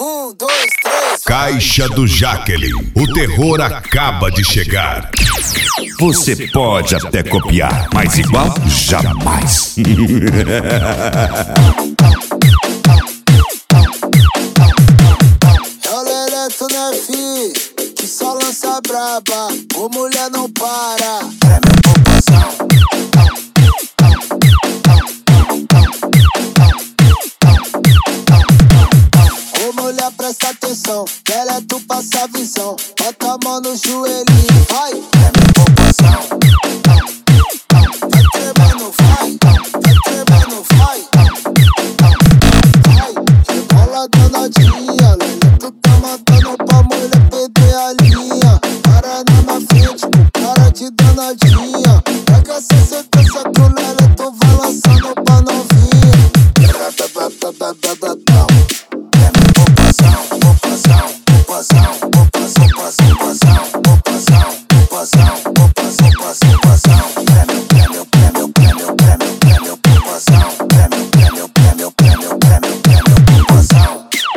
dois, três. Caixa do Jaqueline. O terror acaba de chegar. Você pode até copiar, mas igual jamais. É o Leleto, né, fi? Que só lança braba. Ô mulher não para. É minha população. Ô mulher, presta atenção. Leleto passa a visão. Bota a mão no joelhinho. Vai. É minha população. Vai tremendo, vai. Vai tremendo, vai. Vai. Rebola danadinha. Leleto tá matando pra mulher perder a linha. Para na minha frente, cara de danadinha. Pega essa sequência que o Leleto vai lançando pra novinha. É minha população, população, população, população, população, população, população, população, população. Prêmio, prêmio, prêmio, prêmio, prêmio, prêmio, população. Prêmio, prêmio, prêmio, prêmio, prêmio, prêmio, população.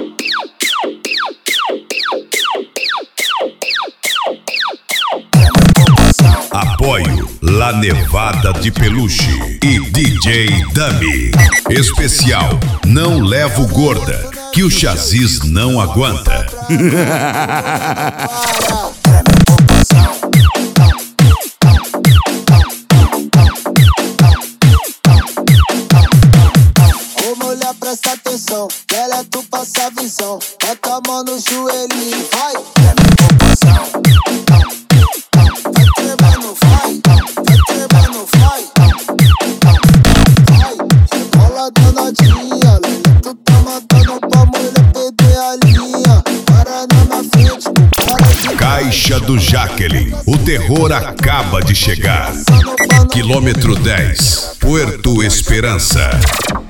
Apoio La Nevada de Peluche e DJ Dami. Especial Não Levo Gorda, que o Chazis não aguenta. Ô mulher, presta atenção. Leleto passa a visão. Bota a mão no joelhinho. Vai. É minha população. Vai tremendo, vai. Vai tremendo, vai. Vai. Rebola danadinha. Leleto tá matando pra mulher perder a linha. Para na minha frente, cara de Caixa do Jaqueline. O terror acaba de chegar. Quilômetro 10, Puerto Esperança.